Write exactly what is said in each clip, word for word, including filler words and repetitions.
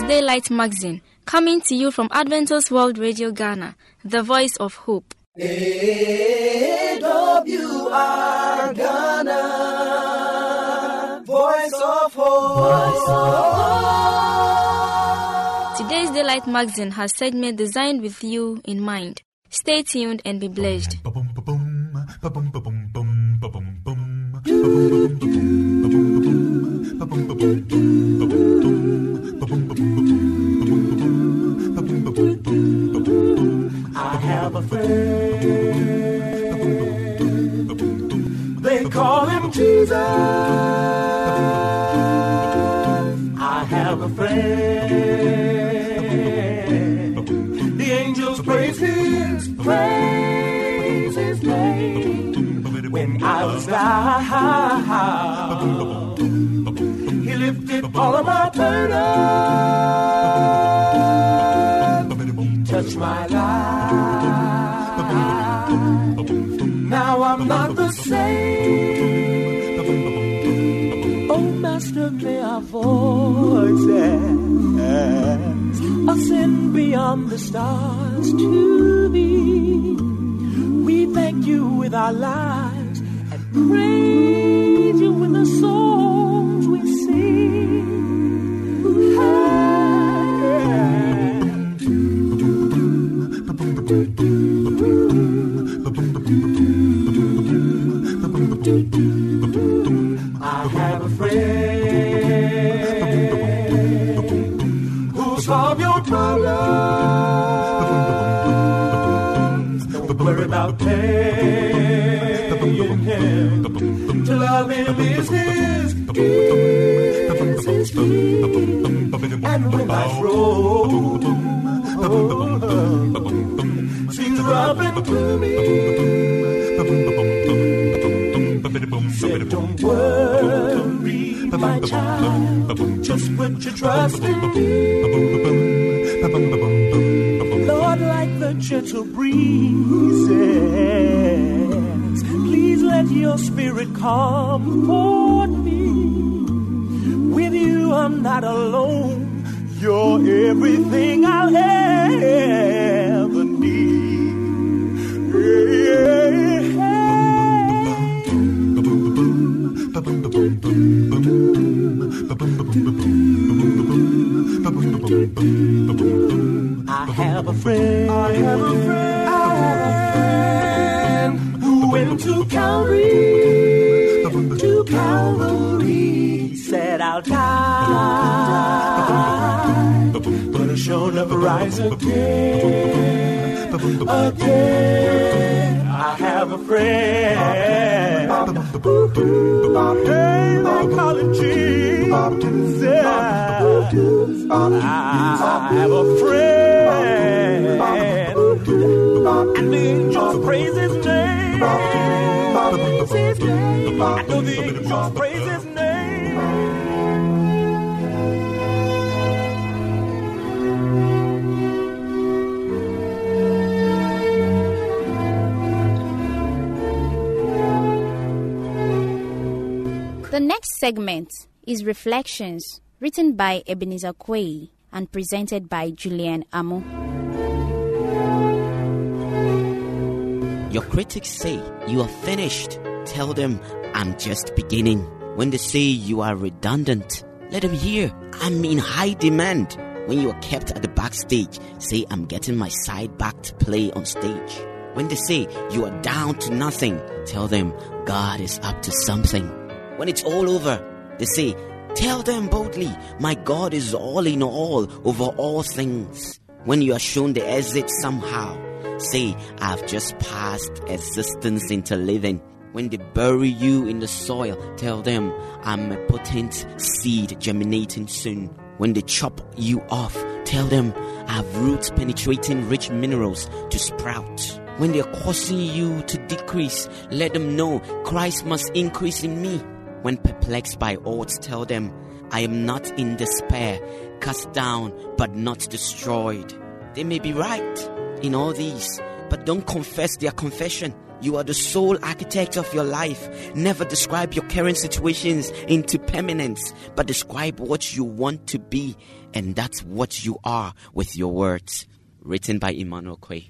Daylight Magazine, coming to you from Adventist World Radio Ghana, the voice of hope. A W R Ghana, voice of hope. Voice of hope. Today's Daylight Magazine has segment designed with you in mind. Stay tuned and be blessed. I have a friend, they call him Jesus. I have a friend, the angels praise his, praise his name. When I was down, he lifted all of my burden, touched my life. Now I'm not the same. Oh, Master, may our voices ascend beyond the stars to thee. We thank you with our lives and praise you with the songs we sing. I have a friend who'll solve your problems. Don't worry about paying him. To love him is his gift, is his gift. And when life's road seems rough and gloomy, said, don't worry, my child, just put your trust in me. Lord, like the gentle breezes, please let your spirit comfort me. With you I'm not alone, you're everything I'll ever need. Yeah, I have a friend, I have a friend, I have who went to Calvary, to Calvary, said I'll die, but I sure never rise again, again. I have a friend, hey, they call him Jesus. I have a friend, and the angels praise his name. I know the angels praise his name. The next segment is Reflections, written by Ebenezer Quay and presented by Julian Amo. Your critics say you are finished. Tell them I'm just beginning. When they say you are redundant, let them hear I'm in high demand. When you are kept at the backstage, say I'm getting my side back to play on stage. When they say you are down to nothing, tell them God is up to something. When it's all over, they say, tell them boldly, my God is all in all over all things. When you are shown the exit somehow, say, I've just passed existence into living. When they bury you in the soil, tell them, I'm a potent seed germinating soon. When they chop you off, tell them, I have roots penetrating rich minerals to sprout. When they are causing you to decrease, let them know Christ must increase in me. When perplexed by odds, tell them, I am not in despair, cast down, but not destroyed. They may be right in all these, but don't confess their confession. You are the sole architect of your life. Never describe your current situations into permanence, but describe what you want to be, and that's what you are with your words. Written by Emmanuel Quay.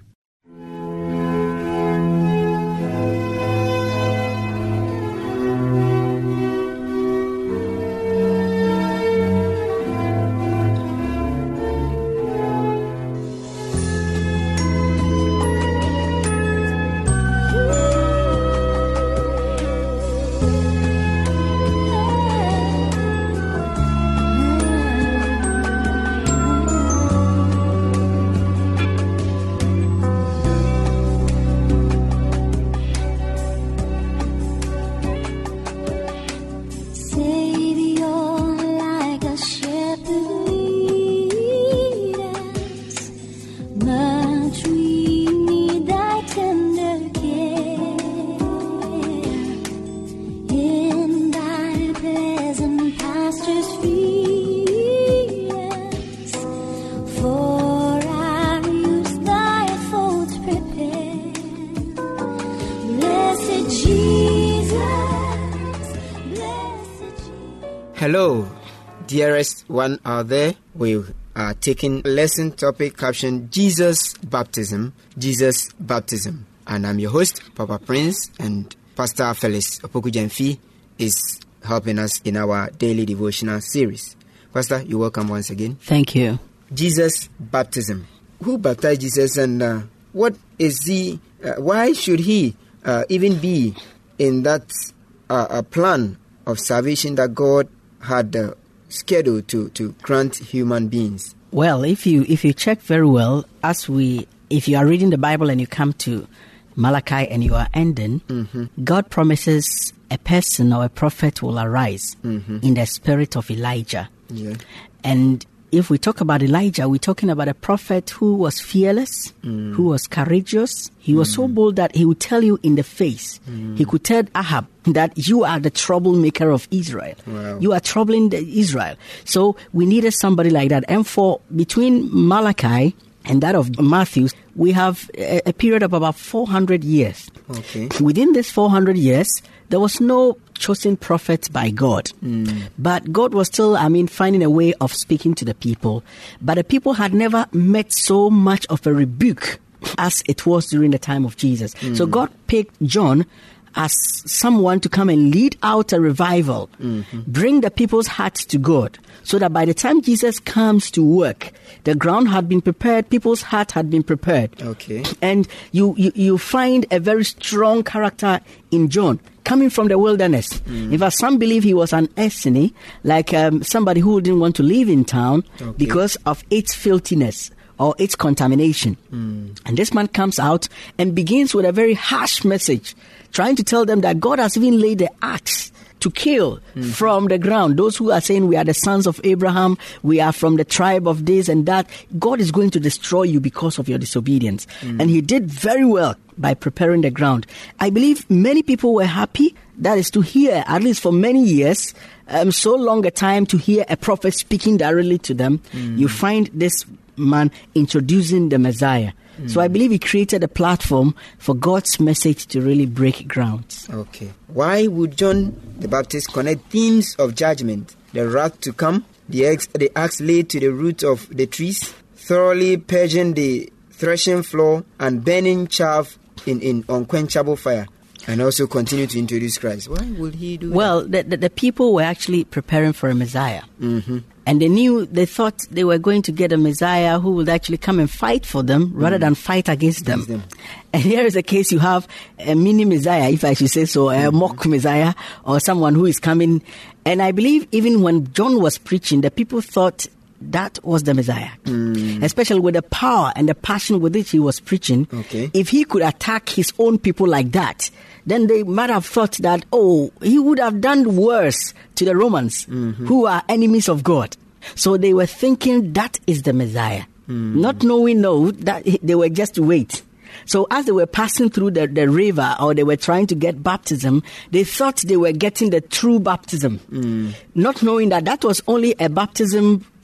Hello, dearest one out there. We are taking lesson topic caption Jesus Baptism, Jesus Baptism. And I'm your host, Papa Prince, and Pastor Felix Opoku-Jamfi is helping us in our daily devotional series. Pastor, you're welcome once again. Thank you. Jesus Baptism. Who baptized Jesus, and uh, what is he, uh, why should he uh, even be in that uh, uh, plan of salvation that God had uh, scheduled to, to grant human beings? Well, if you if you check very well, as we if you are reading the Bible and you come to Malachi and you are ending, mm-hmm. God promises a person or a prophet will arise mm-hmm. in the spirit of Elijah. Yeah. And if we talk about Elijah, we're talking about a prophet who was fearless, mm. who was courageous. He was mm. so bold that he would tell you in the face. Mm. He could tell Ahab that you are the troublemaker of Israel. Wow. You are troubling the Israel. So we needed somebody like that. And for between Malachi and that of Matthew, we have a, a period of about four hundred years. Okay. Within this four hundred years, there was no chosen prophet by God. Mm. But God was still, I mean, finding a way of speaking to the people. But the people had never met so much of a rebuke as it was during the time of Jesus. Mm. So God picked John as someone to come and lead out a revival, mm-hmm. bring the people's hearts to God, so that by the time Jesus comes to work, the ground had been prepared, people's heart had been prepared. Okay. And you, you, you find a very strong character in John, coming from the wilderness. Mm. In fact, some believe he was an Essene, like um, somebody who didn't want to live in town okay. because of its filthiness or its contamination. Mm. And this man comes out and begins with a very harsh message, trying to tell them that God has even laid the axe to kill mm. from the ground. Those who are saying we are the sons of Abraham, we are from the tribe of this and that, God is going to destroy you because of your disobedience. Mm. And he did very well by preparing the ground. I believe many people were happy, that is to hear, at least for many years, um, so long a time to hear a prophet speaking directly to them. Mm. You find this man introducing the Messiah. Mm. So I believe he created a platform for God's message to really break ground. Okay. Why would John the Baptist connect themes of judgment, the wrath to come, the axe, the axe laid to the root of the trees, thoroughly purging the threshing floor, and burning chaff in, in unquenchable fire, and also continue to introduce Christ? Why would he do well, that? Well, the, the, the people were actually preparing for a Messiah. Mm-hmm. And they knew, they thought they were going to get a Messiah who would actually come and fight for them rather mm. than fight against them. them. And here is a case, you have a mini Messiah, if I should say so, a mm-hmm. mock Messiah, or someone who is coming. And I believe even when John was preaching, the people thought that was the Messiah. Mm. Especially with the power and the passion with which he was preaching. Okay. If he could attack his own people like that, then they might have thought that, oh, he would have done worse to the Romans, mm-hmm. who are enemies of God. So they were thinking that is the Messiah. Mm. Not knowing, no, that they were just to wait. So as they were passing through the, the river, or they were trying to get baptism, they thought they were getting the true baptism. Mm. Not knowing that that was only a baptism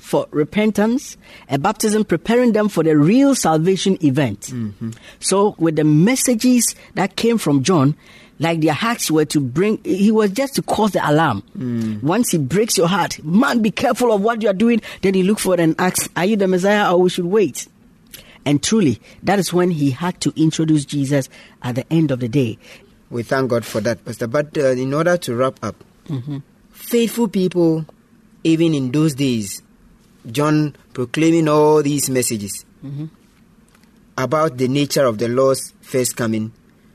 for repentance, a baptism preparing them for the real salvation event. Mm-hmm. So with the messages that came from John, like their hearts were to bring, he was just to cause the alarm. Mm. Once he breaks your heart, man, be careful of what you are doing, then he look for it and asks, are you the Messiah or we should wait? And truly, that is when he had to introduce Jesus at the end of the day. We thank God for that, Pastor. But uh, in order to wrap up, Mm-hmm. faithful people, even in those days, John proclaiming all these messages Mm-hmm. about the nature of the Lord's first coming,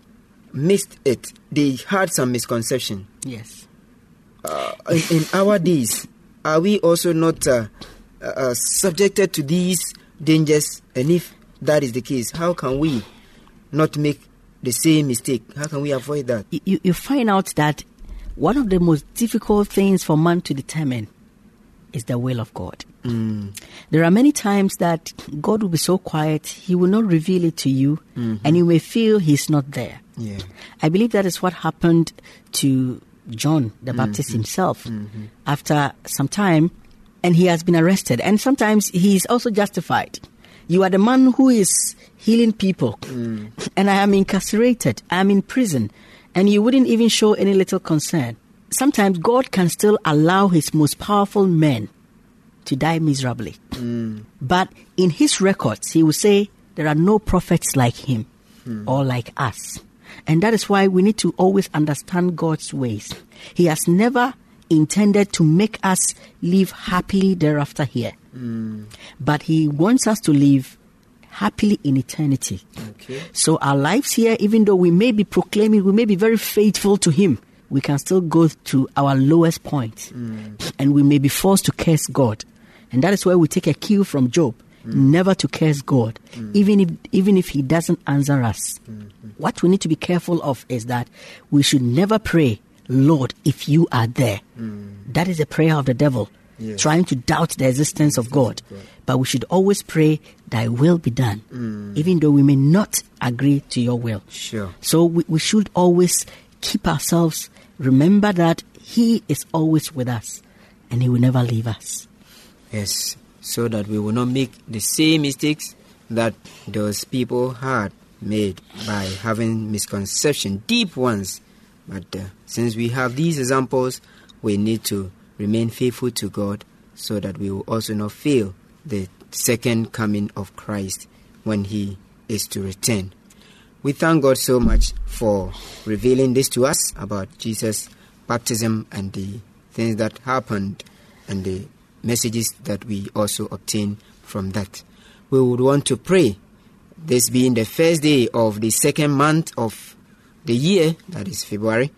missed it. They had some misconception. Yes. Uh, in, in our days, are we also not uh, uh, subjected to these dangers? And if that is the case, how can we not make the same mistake? How can we avoid that? You, you find out that one of the most difficult things for man to determine is the will of God. Mm. There are many times that God will be so quiet, he will not reveal it to you, Mm-hmm. and you may feel he's not there. Yeah. I believe that is what happened to John the Baptist himself Mm-hmm. after some time, and he has been arrested. And sometimes he is also justified. You are the man who is healing people, Mm. and I am incarcerated, I am in prison, and you wouldn't even show any little concern. Sometimes God can still allow his most powerful men to die miserably. Mm. But in his records, he will say, there are no prophets like him Hmm. or like us. And that is why we need to always understand God's ways. He has never intended to make us live happily thereafter here. Mm. But he wants us to live happily in eternity. Okay. So our lives here, even though we may be proclaiming, we may be very faithful to him, we can still go to our lowest point. Mm. And we may be forced to curse God. And that is where we take a cue from Job, mm. never to curse God, mm. even if even if he doesn't answer us. Mm-hmm. What we need to be careful of is that we should never pray, Lord, if you are there. Mm. That is a prayer of the devil, yes. trying to doubt the existence of God. God. But we should always pray, thy will be done, mm. even though we may not agree to your will. Sure. So we, we should always keep ourselves, remember that he is always with us and he will never leave us. Yes, so that we will not make the same mistakes that those people had made by having misconception, deep ones. But uh, since we have these examples, we need to remain faithful to God so that we will also not fail the second coming of Christ when he is to return. We thank God so much for revealing this to us about Jesus' baptism and the things that happened and the messages that we also obtain from that. We would want to pray, this being the first day of the second month of the year, that is February.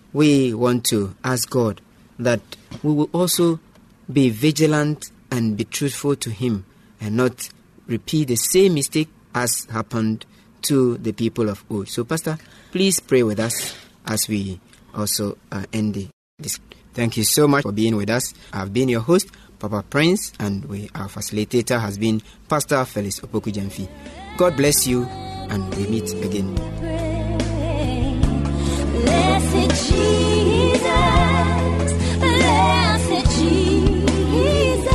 We want to ask God that we will also be vigilant and be truthful to him and not repeat the same mistake as happened to the people of old. So, Pastor, please pray with us as we also uh, end this. Thank you so much for being with us. I've been your host, Papa Prince, and we, our facilitator has been Pastor Felix Opoku Jamfi. God bless you, and we meet again. Blessed Jesus, blessed Jesus,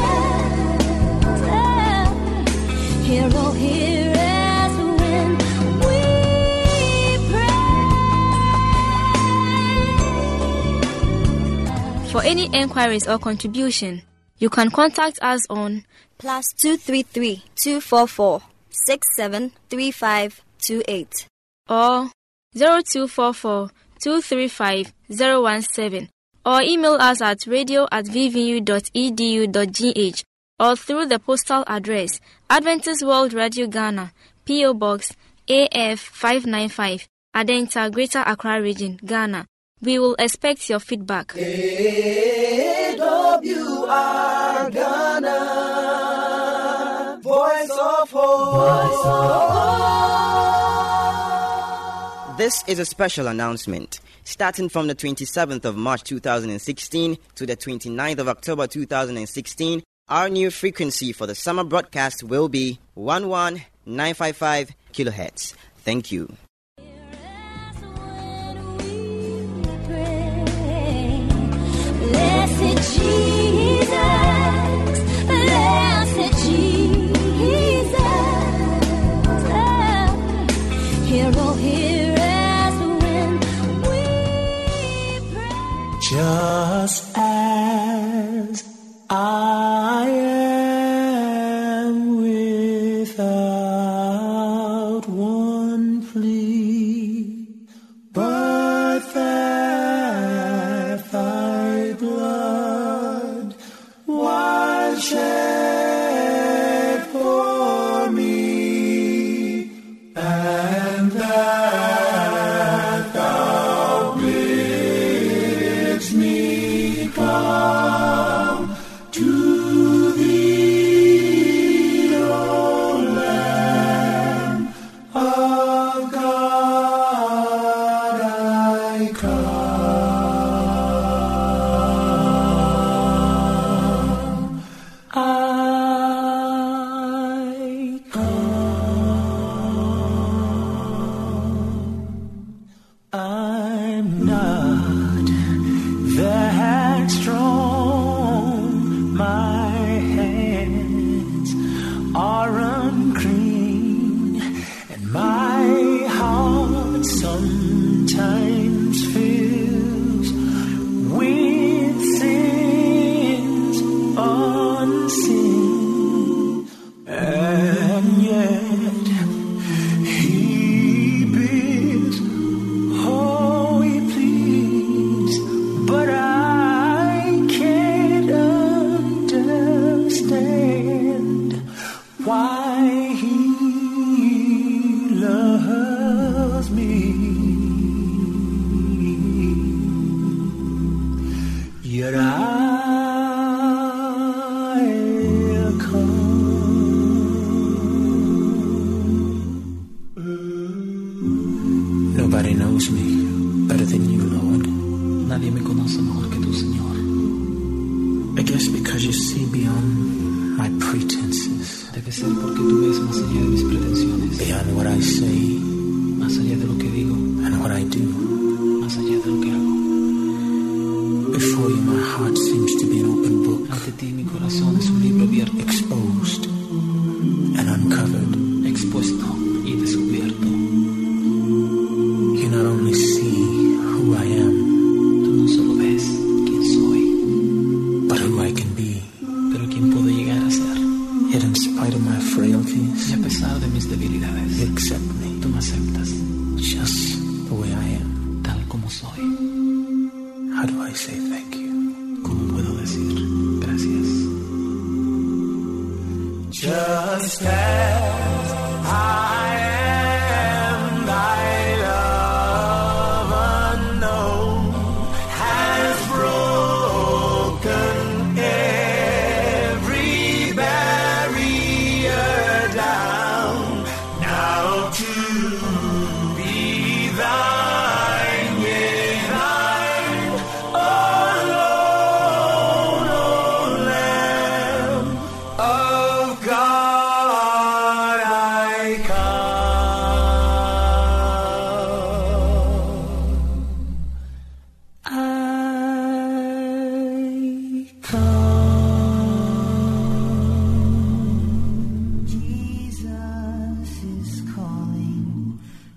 hear, oh, hear us when we pray. For any enquiries or contribution, you can contact us on plus two three three two four four six seven three five two eight or zero two four four two three five zero one seven, or email us at radio at v v u dot e d u dot g h, or through the postal address Adventist World Radio Ghana, P O Box A F five ninety-five, Adenta, Greater Accra Region, Ghana. We will expect your feedback. A W R Ghana, Voice of Hope. Voice of Hope. This is a special announcement. Starting from the twenty-seventh of March two thousand sixteen to the twenty-ninth of October two thousand sixteen, our new frequency for the summer broadcast will be one one nine five five kilohertz. Thank you. Blessed Jesus, blessed I'm not that strong. My hands are unclean, and my heart sometimes fills with sins unseen, and yet He bids. Oh, He please, but I can't understand why He loves me. Yet I'll come. Nobody knows me better than you, Lord. Nadie me conoce mejor que tú, Señor. I guess because you see beyond my pretenses, Debe ser porque tú ves más allá de mis pretensiones, beyond what I say más allá de lo que digo, and what I do. más allá de lo que hago. Before you, my heart seems to be an open book, Ante ti mi corazón es un libro abierto, exposed and uncovered. expuesto y descubierto. You not only see who I am, Tú no solo ves quién soy, but who I can be. pero quién puedo llegar a ser. Yet in spite of my frailties, Y a pesar de mis debilidades, you accept me tú me aceptas just the way I am. tal como soy. How do I say thank you? ¿Cómo puedo decir gracias? Just as I am, thy love unknown has broken every barrier down. Now to be thine, yea, thine alone, O Lamb of God, I come. I come. Jesus is calling,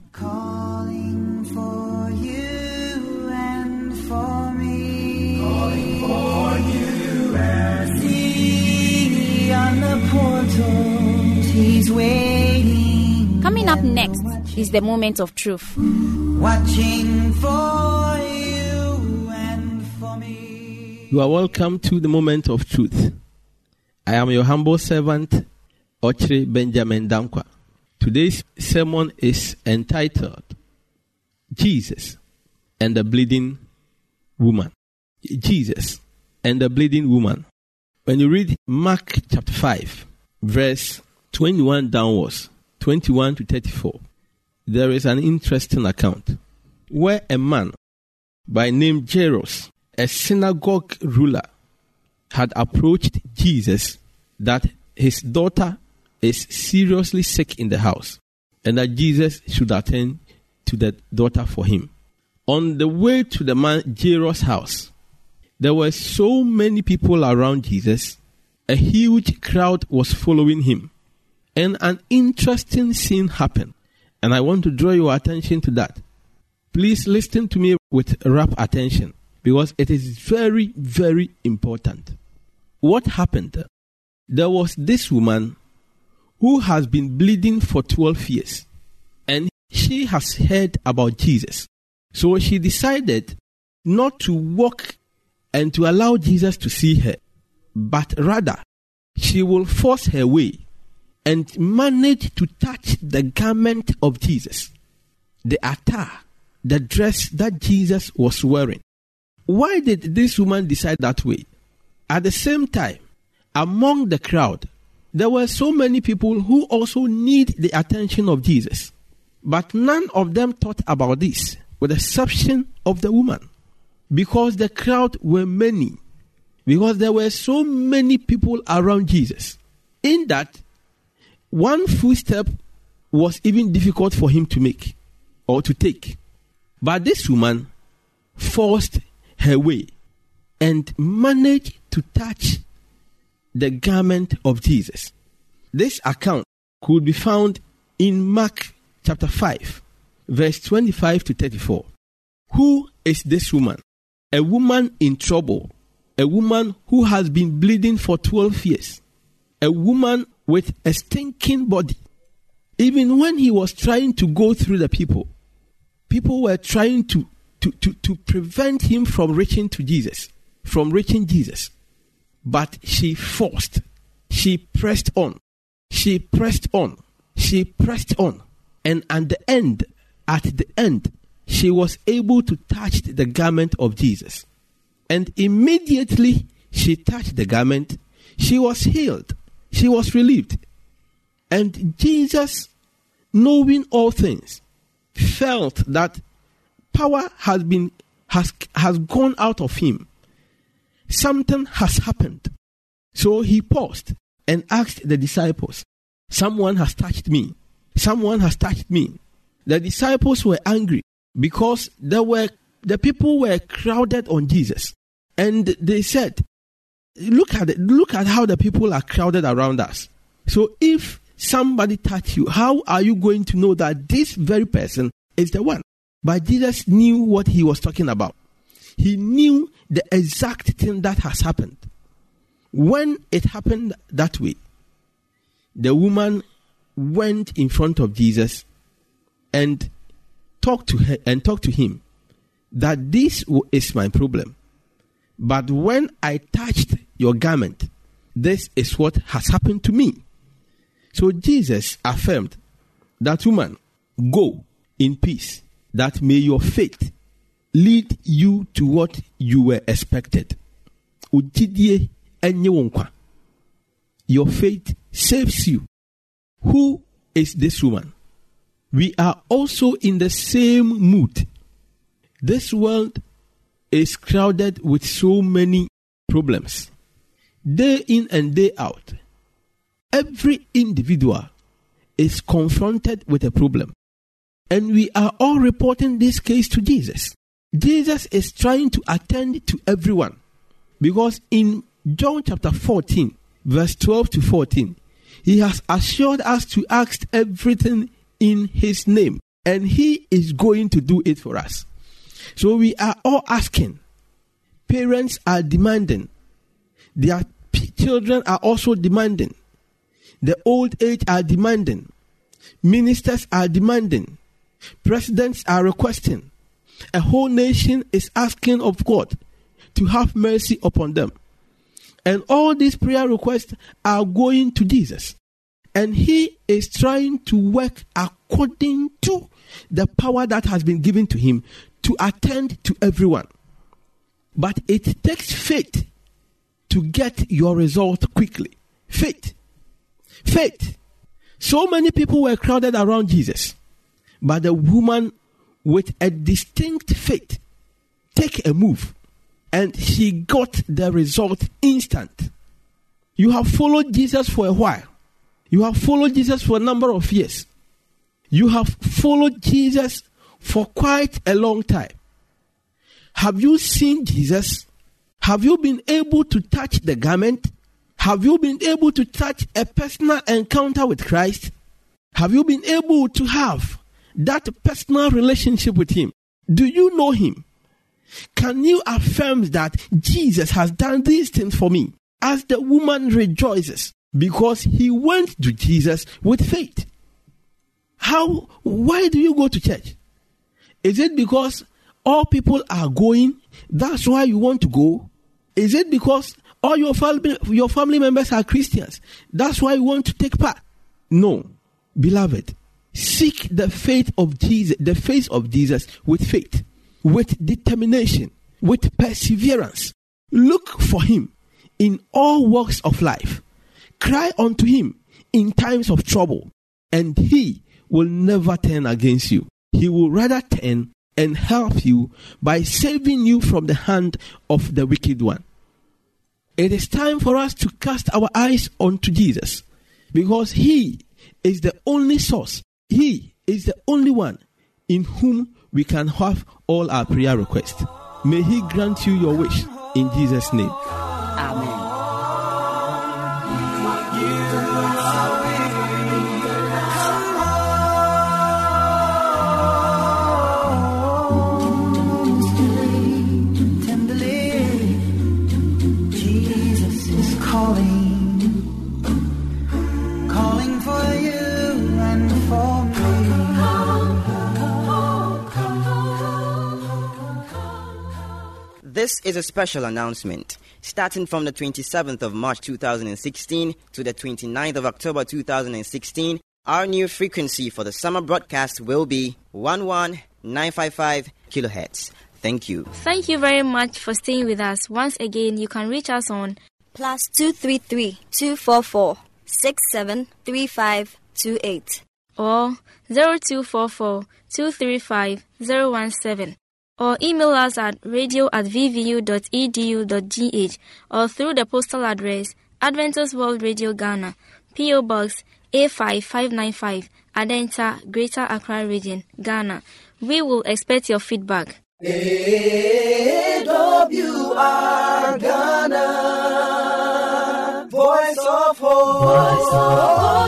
calling for you and for me. Calling for you and see on the portals, He's waiting. Coming up next is the moment of truth. Watching for you and for me. You are welcome to the moment of truth. I am your humble servant, Ochre Benjamin Dankwa. Today's sermon is entitled Jesus and the Bleeding Woman. Jesus and the Bleeding Woman. When you read Mark chapter five, verse twenty-one downwards, twenty-one to thirty-four, there is an interesting account where a man by name Jairus, a synagogue ruler, had approached Jesus that his daughter is seriously sick in the house and that Jesus should attend to the daughter for him. On the way to the man Jairus' house, there were so many people around Jesus, a huge crowd was following him, and an interesting scene happened, and I want to draw your attention to that. Please listen to me with rapt attention, because it is very, very important. What happened? There was this woman who has been bleeding for twelve years, and she has heard about Jesus. So she decided not to walk and to allow Jesus to see her, but rather she will force her way and manage to touch the garment of Jesus, the attire, the dress that Jesus was wearing. Why did this woman decide that way? At the same time, among the crowd, there were so many people who also need the attention of Jesus. But none of them thought about this, with the exception of the woman. Because the crowd were many. Because there were so many people around Jesus. In that, one footstep was even difficult for him to make or to take. But this woman forced her way and managed to touch the garment of Jesus. This account could be found in Mark chapter five, verse twenty-five to thirty-four. Who is this woman? A woman in trouble. A woman who has been bleeding for twelve years. A woman with a stinking body. Even when he was trying to go through the people, people were trying to, to, to, to prevent him from reaching to Jesus, from reaching Jesus. But she forced. She pressed on. She pressed on. She pressed on. And at the end, at the end, she was able to touch the garment of Jesus. And immediately she touched the garment, she was healed. She was relieved. And Jesus, knowing all things, felt that power has been has has gone out of him. Something has happened. So he paused and asked the disciples, someone has touched me. Someone has touched me. The disciples were angry because there were the people were crowded on Jesus. And they said, look at it, look at how the people are crowded around us. So if somebody touched you, how are you going to know that this very person is the one? But Jesus knew what he was talking about. He knew the exact thing that has happened. When it happened that way, the woman went in front of Jesus and talked to her and talked to him that this is my problem. But when I touched your garment, this is what has happened to me. So Jesus affirmed that, woman, go in peace, that may your faith lead you to what you were expected. Your faith saves you. Who is this woman? We are also in the same mood. This world is crowded with so many problems. Day in and day out, every individual is confronted with a problem. And we are all reporting this case to Jesus. Jesus is trying to attend to everyone. Because in John chapter fourteen, verse twelve to fourteen, he has assured us to ask everything in his name. And he is going to do it for us. So we are all asking. Parents are demanding. Their p- children are also demanding. The old age are demanding. Ministers are demanding. Presidents are requesting. A whole nation is asking of God to have mercy upon them. And all these prayer requests are going to Jesus. And he is trying to work according to the power that has been given to him to attend to everyone. But it takes faith to get your result quickly. Faith. Faith. So many people were crowded around Jesus. But the woman with a distinct faith take a move. And she got the result instant. You have followed Jesus for a while. You have followed Jesus for a number of years. You have followed Jesus for quite a long time. Have you seen Jesus? Have you been able to touch the garment? Have you been able to touch a personal encounter with Christ? Have you been able to have that personal relationship with him? Do you know him? Can you affirm that Jesus has done these things for me? As the woman rejoices because he went to Jesus with faith. How? Why do you go to church? Is it because all people are going, that's why you want to go? Is it because all your family, your family members are Christians, that's why you want to take part? No, beloved, seek the faith of Jesus, the face of Jesus with faith, with determination, with perseverance. Look for him in all walks of life. Cry unto him in times of trouble, and he will never turn against you. He will rather turn and help you by saving you from the hand of the wicked one. It is time for us to cast our eyes onto Jesus, because he is the only source. He is the only one in whom we can have all our prayer requests. May He grant you your wish in Jesus' name. Amen. This is a special announcement. Starting from the twenty-seventh of March two thousand sixteen to the twenty-ninth of October two thousand sixteen, our new frequency for the summer broadcast will be one one nine five five kilohertz. Thank you. Thank you very much for staying with us. Once again, you can reach us on plus two three three two four four six seven three five two eight or zero two four four two three five zero one seven. Or email us at radio at v v u dot e d u dot g h or through the postal address Adventist World Radio Ghana, P O Box A five five nine five, Adenta, Greater Accra Region, Ghana. We will expect your feedback. A W R Ghana, Voice of Hope. Voice of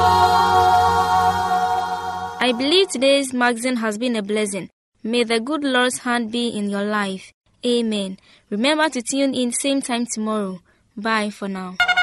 Hope. I believe today's magazine has been a blessing. May the good Lord's hand be in your life. Amen. Remember to tune in same time tomorrow. Bye for now.